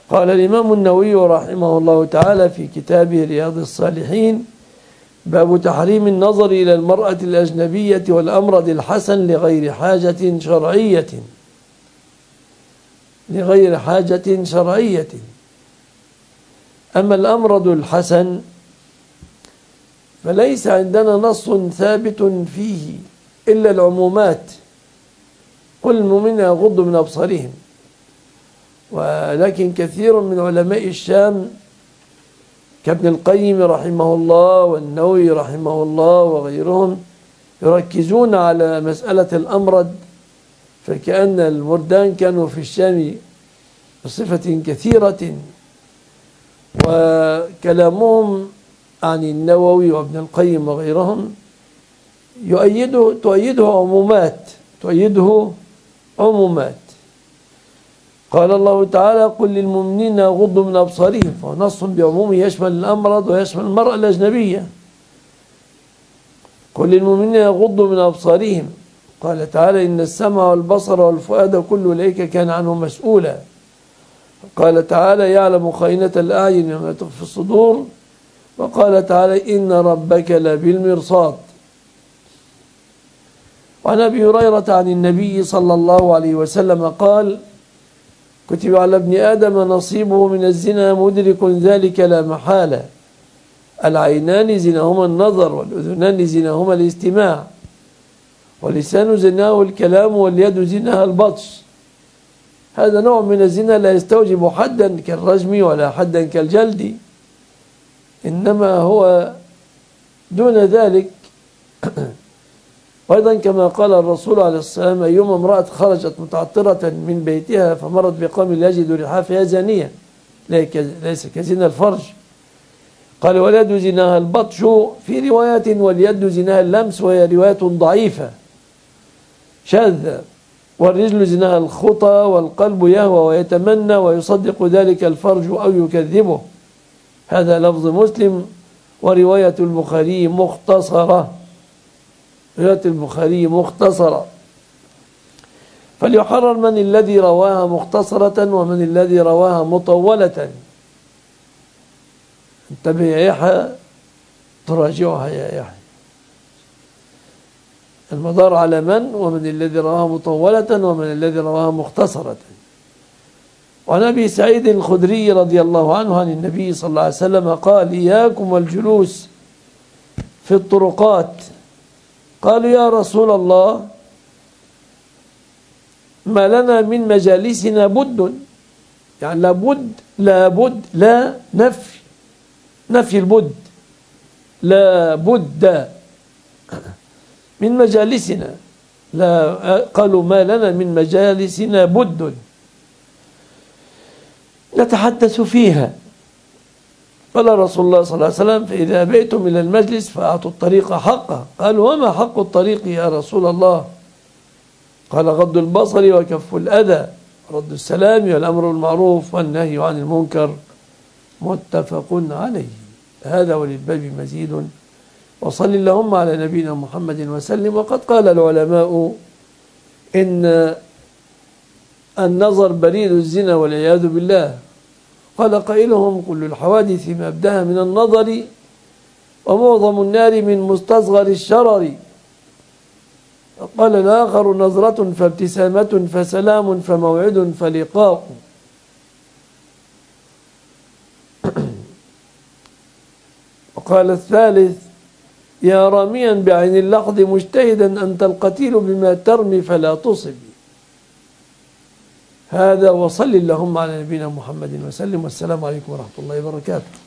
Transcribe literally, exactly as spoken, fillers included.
قال الإمام النووي رحمه الله تعالى في كتابه رياض الصالحين: باب تحريم النظر إلى المرأة الأجنبية والأمرد الحسن لغير حاجة شرعية لغير حاجة شرعية. أما الأمرد الحسن فليس عندنا نص ثابت فيه إلا العمومات: قل المؤمنين يغضوا من أبصارهم. ولكن كثير من علماء الشام كابن القيم رحمه الله والنووي رحمه الله وغيرهم يركزون على مسألة الأمرد، فكأن المردان كانوا في الشام بصفة كثيرة، وكلامهم عن النووي وابن القيم وغيرهم يؤيده تؤيده عمومات تؤيده عمومات قال الله تعالى: قل للمؤمنين يغضوا من أبصارهم، فهو نص بعمومه يشمل الأمرد ويشمل المرأة الأجنبية. قل للمؤمنين يغضوا من أبصارهم. قال تعالى: إن السمع والبصر والفؤاد كل أولئك كان عنه مسؤولا. قال تعالى: يعلم خائنة الأعين وما تخفي الصدور. وقال تعالى: إن ربك لبالمرصاد. وعن أبي هريرة عن النبي صلى الله عليه وسلم قال: كتب على ابن آدم نصيبه من الزنا مدرك ذلك لا محالة. العينان زناهما النظر، والأذنان زناهما الاستماع، واللسان زناه الكلام، واليد زناها البطش. هذا نوع من الزنا لا يستوجب حدا كالرجم ولا حدا كالجلد، إنما هو دون ذلك. وأيضا كما قال الرسول عليه الصلاة والسلام: أيما امرأة خرجت متعطرة من بيتها فمرت بقوم لا يجد ريحها فهي زانية، ليس كزنا الفرج. قال: واليد زناها البطش في رواية، واليد زناها اللمس، وهي رواية ضعيفة شاذة. والرجل زناها الخطى، والقلب يهوى ويتمنى ويصدق ذلك الفرج أو يكذبه. هذا لفظ مسلم. ورواية البخاري مختصرة رواية البخاري مختصرة فليحرر من الذي رواها مختصرة ومن الذي رواها مطولة. انتبه يا يحيى، تراجعها يا يحيى. المدار على من ومن الذي رواها مطولة ومن الذي رواها مختصرة. وعن أبي سعيد الخدري رضي الله عنه عن النبي صلى الله عليه وسلم قال: إياكم والجلوس في الطرقات. قالوا: يا رسول الله، ما لنا من مجالسنا بد. يعني لابد لابد لا نفي نفي البد، لا بد من مجالسنا. لا قالوا: ما لنا من مجالسنا بد نتحدث فيها. قال رسول الله صلى الله عليه وسلم: فإذا أبيتم إلى المجلس فأعطوا الطريق حقه. قالوا: وما حق الطريق يا رسول الله؟ قال: غض البصر وكف الأذى، رد السلام، والأمر بالمعروف والنهي عن المنكر. متفق عليه. هذا وللباب مزيد. وصل اللهم على نبينا محمد وسلم. وقد قال العلماء إن النظر بريد الزنا والعياذ بالله. قال قائلهم: كل الحوادث مبدأها من النظر، ومعظم النار من مستصغر الشرر. قال الآخر: نظرة فابتسامة فسلام فموعد فلقاء. وقال الثالث: يا راميا بعين اللحظ مجتهدا أنت القتيل بما ترمي فلا تصب. هذا. وصل اللهم على نبينا محمد وسلم. والسلام عليكم ورحمة الله وبركاته.